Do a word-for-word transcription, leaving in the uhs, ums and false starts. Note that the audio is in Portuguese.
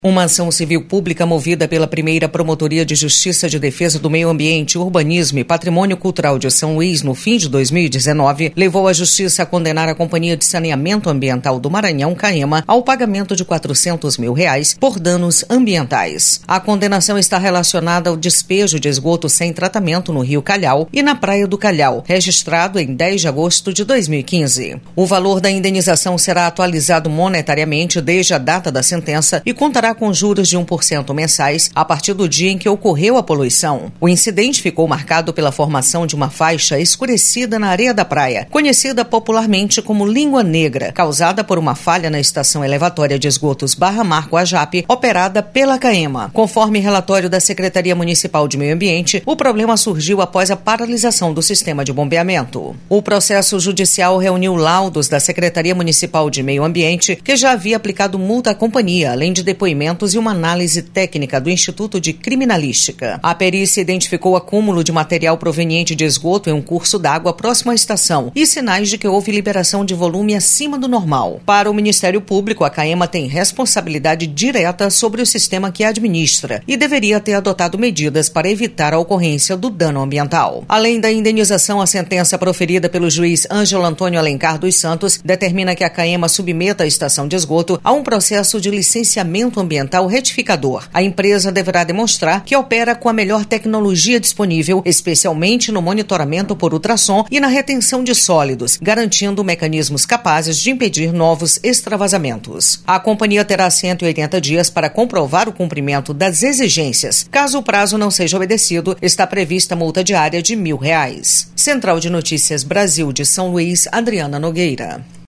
Uma ação civil pública movida pela primeira Promotoria de Justiça de Defesa do Meio Ambiente, Urbanismo e Patrimônio Cultural de São Luís, no fim de dois mil e dezenove, levou a Justiça a condenar a Companhia de Saneamento Ambiental do Maranhão, CAEMA, ao pagamento de quatrocentos mil reais por danos ambientais. A condenação está relacionada ao despejo de esgoto sem tratamento no Rio Calhau e na Praia do Calhau, registrado em dez de agosto de dois mil e quinze. O valor da indenização será atualizado monetariamente desde a data da sentença e contará com juros de um por cento mensais a partir do dia em que ocorreu a poluição. O incidente ficou marcado pela formação de uma faixa escurecida na areia da praia, conhecida popularmente como língua negra, causada por uma falha na estação elevatória de esgotos Barra Marco Ajape, operada pela CAEMA. Conforme relatório da Secretaria Municipal de Meio Ambiente, o problema surgiu após a paralisação do sistema de bombeamento. O processo judicial reuniu laudos da Secretaria Municipal de Meio Ambiente, que já havia aplicado multa à companhia, além de depoimentos e uma análise técnica do Instituto de Criminalística. A perícia identificou acúmulo de material proveniente de esgoto em um curso d'água próximo à estação e sinais de que houve liberação de volume acima do normal. Para o Ministério Público, a CAEMA tem responsabilidade direta sobre o sistema que administra e deveria ter adotado medidas para evitar a ocorrência do dano ambiental. Além da indenização, a sentença proferida pelo juiz Ângelo Antônio Alencar dos Santos determina que a CAEMA submeta a estação de esgoto a um processo de licenciamento ambiental ambiental retificador. A empresa deverá demonstrar que opera com a melhor tecnologia disponível, especialmente no monitoramento por ultrassom e na retenção de sólidos, garantindo mecanismos capazes de impedir novos extravasamentos. A companhia terá cento e oitenta dias para comprovar o cumprimento das exigências. Caso o prazo não seja obedecido, está prevista multa diária de mil reais. Central de Notícias Brasil de São Luís, Adriana Nogueira.